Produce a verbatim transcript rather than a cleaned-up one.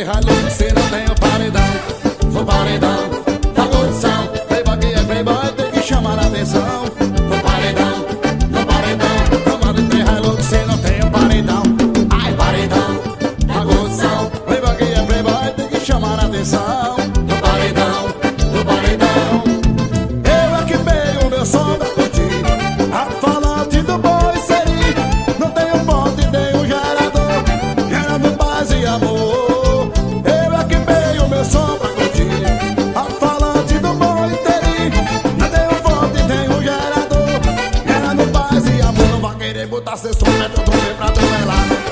tem Hilux se não tem o paredão. Sou paredão da condição. Playboy que é playboy tem que chamar a atenção. Sou paredão, sou paredão. Comando tem Hilux se não tem o paredão. Ai, paredão da condição. Playboy que é playboy tem que chamar a atenção. Sou paredão, sou paredão. Eu é que pego o meu som pra curtir. A falante do boi seri. Não tenho ponte, tenho gerador, gerando paz e amor. Eu é que pego o meu som pra curtir. A falante do boi seri. Não tenho fonte, tenho gerador, gerando paz e amor. Não vai querer botar seu som dentro do meu pra duelar.